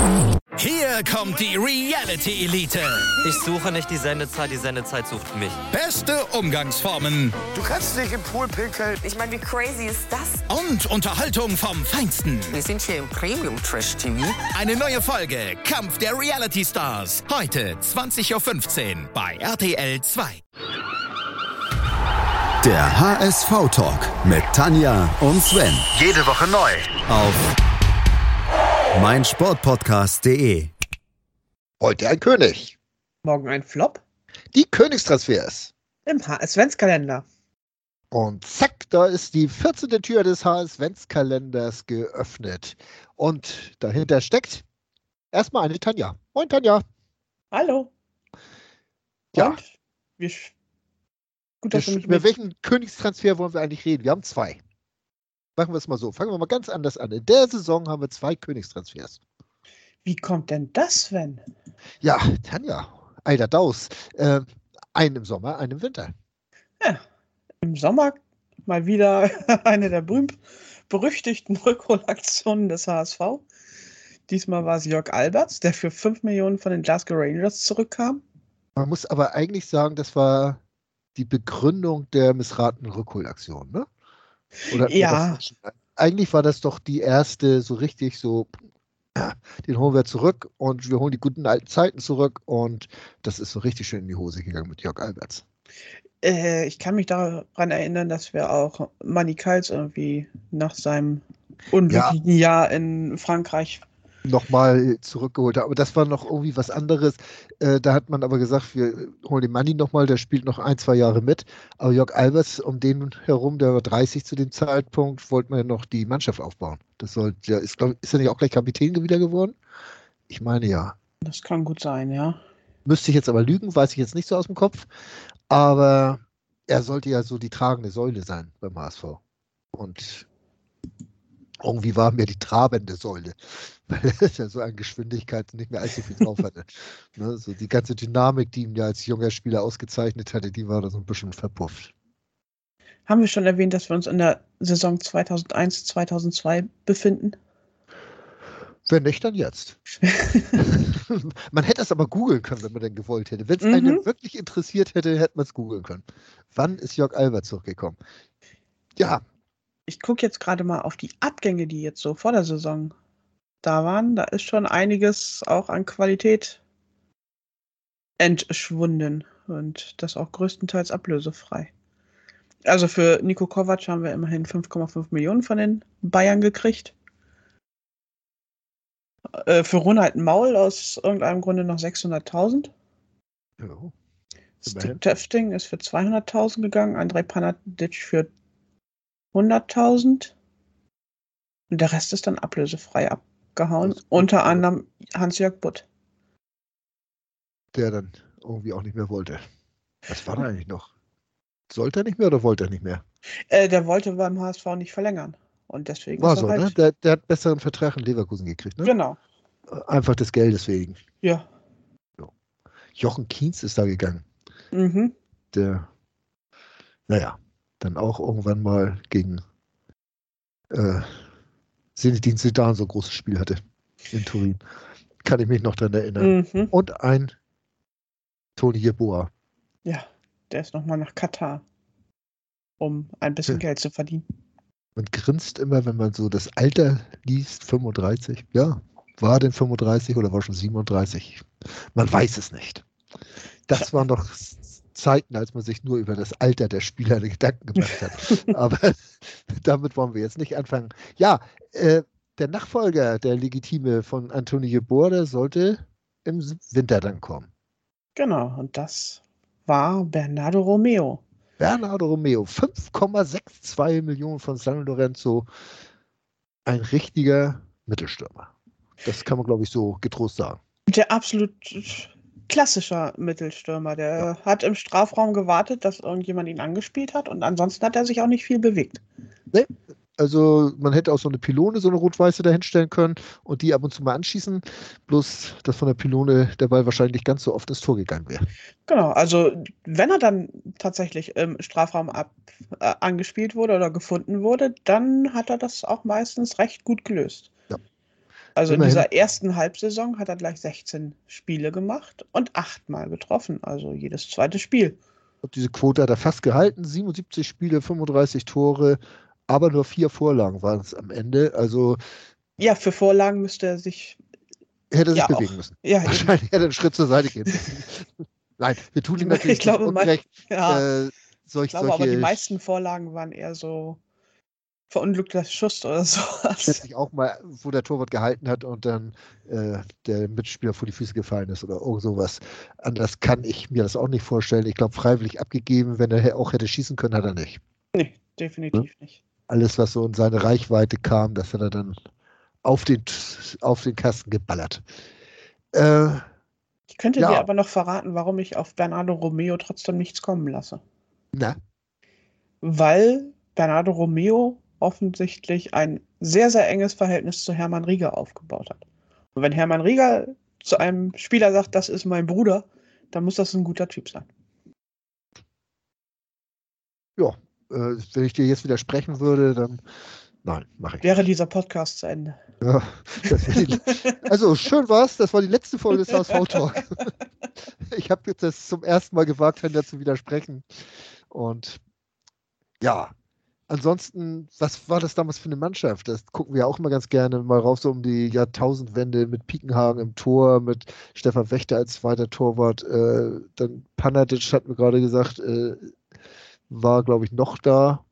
Hier kommt die Reality Elite. Ich suche nicht die Sendezeit sucht mich. Beste Umgangsformen. Du kannst nicht im Pool pinkeln. Ich meine, wie crazy ist das? Und Unterhaltung vom Feinsten. Wir sind hier im Premium-Trash-TV. Eine neue Folge Kampf der Reality Stars. Heute 20.15 Uhr bei RTL 2. Der HSV-Talk mit Tanja und Sven. Jede Woche neu. Auf meinsportpodcast.de. Heute ein König. Morgen ein Flop Die Königstransfers. im HS-Kalender. Und zack, da ist die 14. Tür des HS-Kalenders geöffnet. Und dahinter steckt erstmal eine Tanja. Moin Tanja. Hallo. Ja. Und? Gut, dass du mich Über welchen Königstransfer wollen wir eigentlich reden? Wir haben zwei. Machen wir es mal so. Fangen wir mal ganz anders an. In der Saison haben wir zwei Königstransfers. Wie kommt denn das, Sven? Ja, Tanja, alter Daus. Einen im Sommer, einen im Winter. Ja, im Sommer mal wieder eine der berüchtigten Rückholaktionen des HSV. Diesmal war es Jörg Albertz, der für 5 Millionen von den Glasgow Rangers zurückkam. Man muss aber eigentlich sagen, das war die Begründung der missratenen Rückholaktion, ne? Oder Ja. Eigentlich war das doch die erste so richtig so, den holen wir zurück und wir holen die guten alten Zeiten zurück und das ist so richtig schön in die Hose gegangen mit Jörg Albertz. Ich kann mich daran erinnern, dass wir auch Manny Kals irgendwie nach seinem unglücklichen Jahr in Frankreich Nochmal zurückgeholt haben. Aber das war noch irgendwie was anderes. Da hat man aber gesagt, wir holen den Manni nochmal, der spielt noch 1-2 Jahre mit. Aber Jörg Albertz, um den herum, der war 30 zu dem Zeitpunkt, wollte man ja noch die Mannschaft aufbauen. Ist er nicht auch gleich Kapitän wieder geworden? Ich meine ja. Das kann gut sein, ja. Müsste ich jetzt aber lügen, weiß ich jetzt nicht so aus dem Kopf. Aber er sollte ja so die tragende Säule sein beim HSV. Und irgendwie war mir die trabende Säule, weil er ja so an Geschwindigkeit nicht mehr allzu viel drauf hatte. Ne, so die ganze Dynamik, die ihn ja als junger Spieler ausgezeichnet hatte, die war da so ein bisschen verpufft. Haben wir schon erwähnt, dass wir uns in der Saison 2001, 2002 befinden? Wenn nicht, dann jetzt. Man hätte es aber googeln können, wenn man denn gewollt hätte. Wenn es einen wirklich interessiert hätte, hätte man es googeln können. Wann ist Jörg Albertz zurückgekommen? Ja. Ich gucke jetzt gerade mal auf die Abgänge, die jetzt so vor der Saison da waren. Da ist schon einiges auch an Qualität entschwunden und das auch größtenteils ablösefrei. Also für Niko Kovac haben wir immerhin 5,5 Millionen von den Bayern gekriegt. Für Ronald Maul aus irgendeinem Grunde noch 600.000. Ja. Steve Töfting ist für 200.000 gegangen, Andrej Panadic für 100.000 und der Rest ist dann ablösefrei abgehauen. Unter anderem Hans-Jörg Butt. Der dann irgendwie auch nicht mehr wollte. Was war da eigentlich noch? Sollte er nicht mehr oder wollte er nicht mehr? Der wollte beim HSV nicht verlängern. Und deswegen War ist so, er ne? halt... Der hat besseren Vertrag in Leverkusen gekriegt, ne? Genau. Einfach des Geldes wegen. Ja. Jochen Kienz ist da gegangen. Mhm. Der, dann auch irgendwann mal gegen Zinedine Zidane so ein großes Spiel hatte in Turin. Kann ich mich noch dran erinnern. Mhm. Und ein Toni Yeboah. Ja, der ist nochmal nach Katar, um ein bisschen Geld zu verdienen. Man grinst immer, wenn man so das Alter liest, 35. Ja, war denn 35 oder war schon 37? Man weiß es nicht. Das waren doch Zeiten, als man sich nur über das Alter der Spieler Gedanken gemacht hat. Aber damit wollen wir jetzt nicht anfangen. Ja, der Nachfolger, der Legitime von Antonio Yeboah, der sollte im Winter dann kommen. Genau, und das war Bernardo Romeo. Bernardo Romeo, 5,62 Millionen von San Lorenzo. Ein richtiger Mittelstürmer. Das kann man, glaube ich, so getrost sagen. Der absolut klassischer Mittelstürmer. Der hat im Strafraum gewartet, dass irgendjemand ihn angespielt hat und ansonsten hat er sich auch nicht viel bewegt. Nee, also man hätte auch so eine Pylone, so eine rot-weiße dahinstellen können und die ab und zu mal anschießen, bloß dass von der Pylone der Ball wahrscheinlich ganz so oft ins Tor gegangen wäre. Genau, also wenn er dann tatsächlich im Strafraum angespielt wurde oder gefunden wurde, dann hat er das auch meistens recht gut gelöst. Ja. Also Immerhin. in dieser ersten Halbsaison hat er gleich 16 Spiele gemacht und 8-mal getroffen, also jedes zweite Spiel. Und diese Quote hat er fast gehalten, 77 Spiele, 35 Tore, aber nur 4 Vorlagen waren es am Ende. Also Ja, für Vorlagen müsste er sich hätte er sich ja bewegen auch. müssen. Ja, eben. Wahrscheinlich hätte er einen Schritt zur Seite gehen müssen. Nein, wir tun ihm natürlich Ich glaube, nicht unrecht. ja, ich Solche glaube aber die meisten Vorlagen waren eher so verunglückter Schuss oder sowas. letztlich auch mal, wo der Torwart gehalten hat und dann der Mitspieler vor die Füße gefallen ist oder irgend sowas. Anders kann ich mir das auch nicht vorstellen. Ich glaube, freiwillig abgegeben, wenn er auch hätte schießen können, hat er nicht. Nee, definitiv nicht. Alles, was so in seine Reichweite kam, das hat er dann auf den Kasten geballert. Ich könnte Ja. dir aber noch verraten, warum ich auf Bernardo Romeo trotzdem nichts kommen lasse. Na, Weil Bernardo Romeo offensichtlich ein sehr, sehr enges Verhältnis zu Hermann Rieger aufgebaut hat. Und wenn Hermann Rieger zu einem Spieler sagt, das ist mein Bruder, dann muss das ein guter Typ sein. ja, wenn ich dir jetzt widersprechen würde, dann nein, mache ich. Wäre dieser Podcast zu Ende. Ja, also schön war's, das war die letzte Folge des HSV Talk. Ich habe jetzt das zum ersten Mal gewagt, Tanja zu widersprechen. Und ja, ansonsten, was war das damals für eine Mannschaft? Das gucken wir auch immer ganz gerne mal rauf, so um die Jahrtausendwende mit Piekenhagen im Tor, mit Stefan Wächter als zweiter Torwart. Dann Panatic, hatten wir gerade gesagt, war, glaube ich, noch da.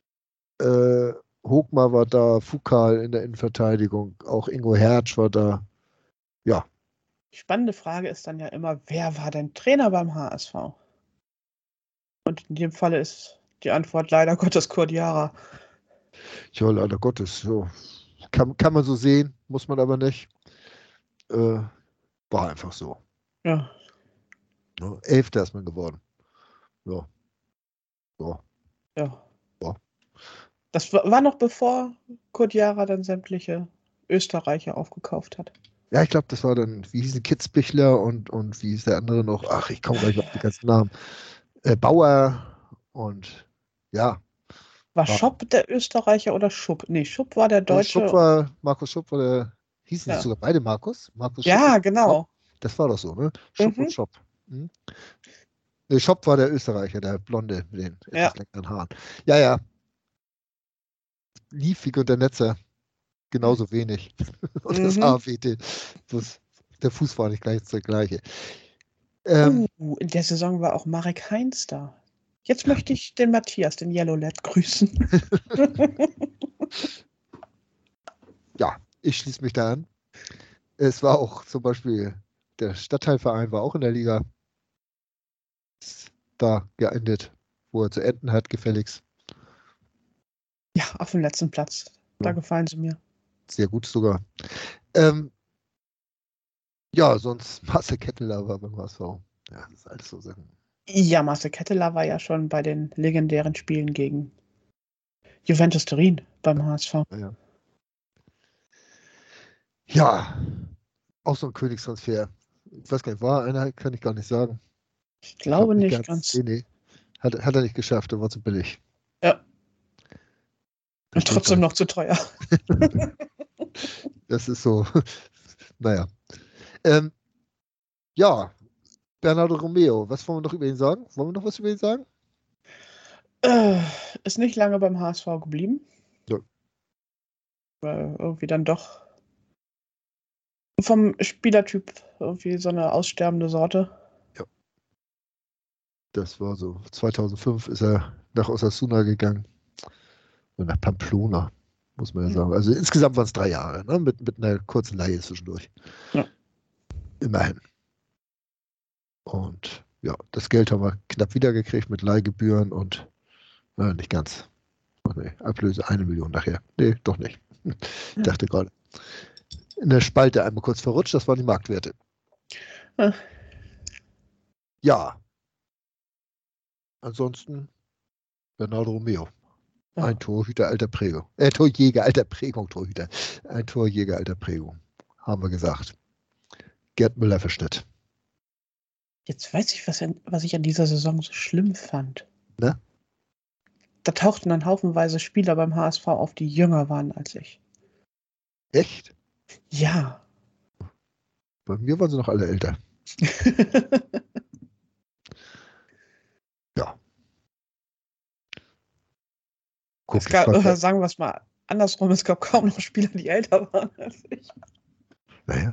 Hochmar war da, Foucault in der Innenverteidigung, auch Ingo Hertz war da. Ja, Die spannende Frage ist dann ja immer, wer war denn Trainer beim HSV? Und in dem Falle ist die Antwort leider Gottes Kurt Jara. ja, leider Gottes. So. Kann man so sehen, muss man aber nicht. War einfach so. Ja. Ne? 11. ist man geworden. Ja. So. Ja. Ja. Das war noch bevor Kurt Jara dann sämtliche Österreicher aufgekauft hat. Ja, ich glaube, das war dann, wie hieß Kitzbichler und wie hieß der andere noch? Ach, ich komme gleich auf die ganzen Namen. Bauer und ja. War Schopp der Österreicher oder Schupp? Nee, Schupp war der Deutsche. Markus Schupp war der, hießen nicht sogar beide Markus? Markus Schupp Ja, und genau. Schopp. Das war doch so, ne? Schupp Mhm. und Schopp. Hm? Nee, Schopp war der Österreicher, der Blonde mit den etwas längeren Haaren. Ja, ja. Liefig und der Netzer genauso wenig. Und das AWT. Der Fuß war nicht gleich der gleiche. In der Saison war auch Marek Heinz da. Jetzt möchte ich den Matthias, den Yellow Lad, grüßen. Ja, ich schließe mich da an. Es war auch zum Beispiel, der Stadtteilverein war auch in der Liga. Ist da geendet, wo er zu enden hat, gefälligst. Ja, auf dem letzten Platz. Da Ja. gefallen sie mir. Sehr gut sogar. Ja, sonst Marcel Ketteler war beim HSV. Ja, das ist alles so Sachen. Ja, Marcel Ketteler war ja schon bei den legendären Spielen gegen Juventus Turin beim HSV. Ja, auch so ein Königstransfer. Ich weiß gar nicht, war einer, kann ich gar nicht sagen. Ich glaube Glaub nicht ganz. Nee. Hat er nicht geschafft, der war zu billig. Ja. Da Und steht trotzdem da. noch zu teuer. Das ist so, naja. Ja, Bernardo Romeo, was wollen wir noch über ihn sagen? Wollen wir noch was über ihn sagen? Ist nicht lange beim HSV geblieben. Ja. Weil irgendwie dann doch vom Spielertyp irgendwie so eine aussterbende Sorte. Das war so. 2005 ist er nach Osasuna gegangen. Und nach Pamplona, muss man ja sagen. Also insgesamt waren es 3 Jahre, ne? Mit einer kurzen Leihe zwischendurch. Ja. Immerhin. Und ja, das Geld haben wir knapp wiedergekriegt mit Leihgebühren und nicht ganz. Oh, nee, Ablöse 1 Million nachher. Nee, doch nicht. Ich dachte gerade. In der Spalte einmal kurz verrutscht, das waren die Marktwerte. Ja. Ja. Ansonsten Bernardo Romeo. Ja. Ein Torhüter alter Prägung. Torjäger alter Prägung, Torhüter. Ein Torjäger alter Prägung. Haben wir gesagt. Gerd Müller-Verstedt. Jetzt weiß ich, was ich an dieser Saison so schlimm fand. Ne? Da tauchten dann haufenweise Spieler beim HSV auf, die jünger waren als ich. Echt? Ja. Bei mir waren sie noch alle älter. Ja. Guck, Es gab, ich fand- sagen wir es mal andersrum, es gab kaum noch Spieler, die älter waren als ich. Naja,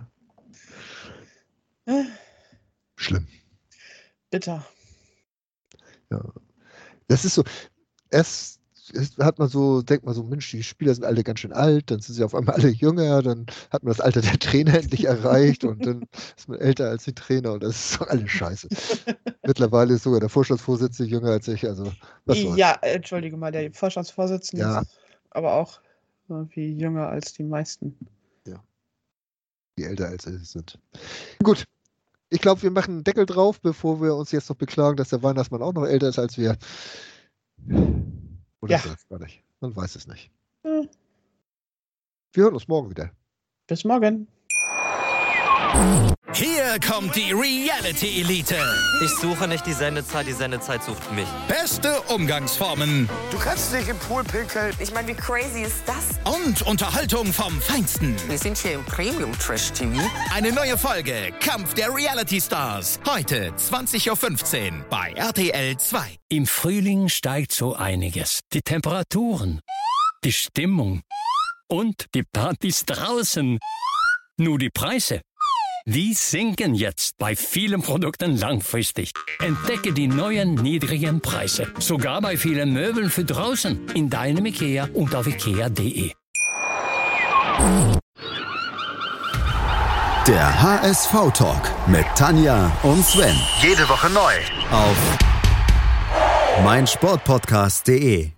schlimm. Bitter. Ja. Das ist so, erst hat man so, denkt man so, Mensch, die Spieler sind alle ganz schön alt, dann sind sie auf einmal alle jünger, dann hat man das Alter der Trainer endlich erreicht und dann ist man älter als die Trainer und das ist doch alles scheiße. Mittlerweile ist sogar der Vorstandsvorsitzende jünger als ich, also was soll's. Ja, entschuldige mal, der Vorstandsvorsitzende Ja. ist aber auch irgendwie jünger als die meisten. Die älter als sie sind. Gut, ich glaube, wir machen einen Deckel drauf, bevor wir uns jetzt noch beklagen, dass der Weihnachtsmann auch noch älter ist als wir. Oder Ja. ist er das gar nicht? Man weiß es nicht. Hm. Wir hören uns morgen wieder. Bis morgen. Hier kommt die Reality Elite. Ich suche nicht die Sendezeit sucht mich. Beste Umgangsformen Du kannst dich im Pool pinkeln. Ich meine, wie crazy ist das? und Unterhaltung vom Feinsten. Wir sind hier im Premium-Trash-TV. Eine neue Folge Kampf der Reality Stars. Heute 20.15 Uhr bei RTL 2. Im Frühling steigt so einiges. Die Temperaturen, die Stimmung und die Partys draußen. Nur die Preise, die sinken jetzt bei vielen Produkten langfristig. Entdecke die neuen niedrigen Preise. Sogar bei vielen Möbeln für draußen. In deinem IKEA und auf IKEA.de. Der HSV-Talk mit Tanja und Sven. Jede Woche neu. Auf meinsportpodcast.de.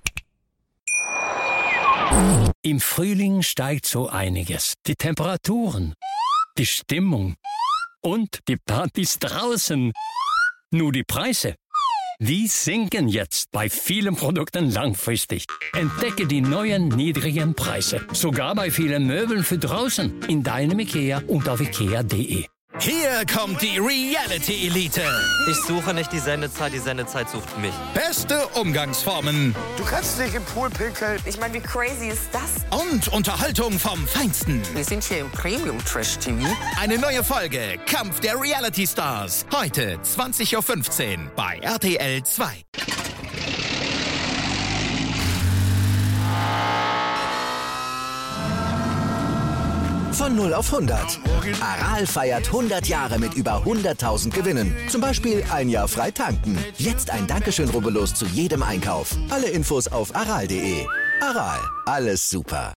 Im Frühling steigt so einiges. Die Temperaturen, die Stimmung und die Partys draußen. Nur die Preise, die sinken jetzt bei vielen Produkten langfristig. Entdecke die neuen niedrigen Preise. Sogar bei vielen Möbeln für draußen. In deinem IKEA und auf IKEA.de. Hier kommt die Reality Elite. Ich suche nicht die Sendezeit sucht mich. Beste Umgangsformen Du kannst dich im Pool pinkeln. Ich meine, wie crazy ist das? und Unterhaltung vom Feinsten. Wir sind hier im Premium-Trash-TV. Eine neue Folge Kampf der Reality Stars. Heute 20.15 Uhr bei RTL 2. Von 0 auf 100. Aral feiert 100 Jahre mit über 100.000 Gewinnen. Zum Beispiel ein Jahr frei tanken. Jetzt ein Dankeschön, rubbellos zu jedem Einkauf. Alle Infos auf aral.de. Aral, alles super.